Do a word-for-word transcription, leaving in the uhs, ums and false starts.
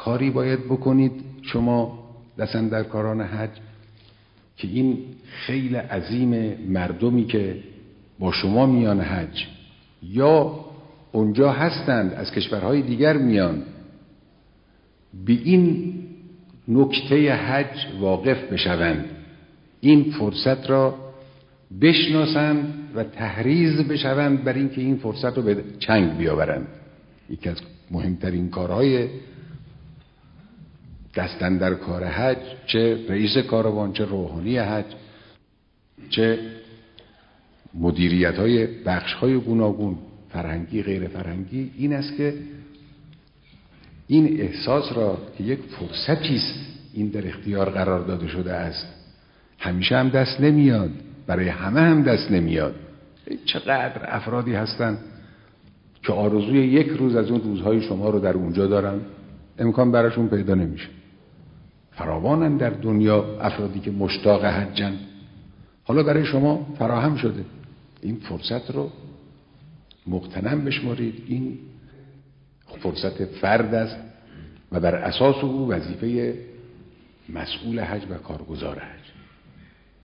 کاری باید بکنید شما دستاندرکاران حج که این خیل عظیم مردمی که با شما میان حج یا اونجا هستند از کشورهای دیگر میان، به این نکته حج واقف بشوند، این فرصت را بشناسند و تحریض بشوند بر اینکه این فرصت رو به چنگ بیاورند. یکی از مهمترین کارهای دستاندرکار حج، چه رئیس کاروان، چه روحانی حج، چه مدیریت‌های بخش‌های گوناگون، فرهنگی غیر فرهنگی، این است که این احساس را که یک فرصتی است این در اختیار قرار داده شده است، همیشه هم دست نمیاد، برای همه هم دست نمیاد. چقدر افرادی هستند که آرزوی یک روز از اون روزهای شما رو در اونجا دارن، امکان براشون پیدا نمیشه. فراوانن در دنیا افرادی که مشتاق حجن، حالا برای شما فراهم شده، این فرصت رو مغتنم بشمارید. این فرصت فرد است و بر اساس او وظیفه مسئول حج و کارگزار حج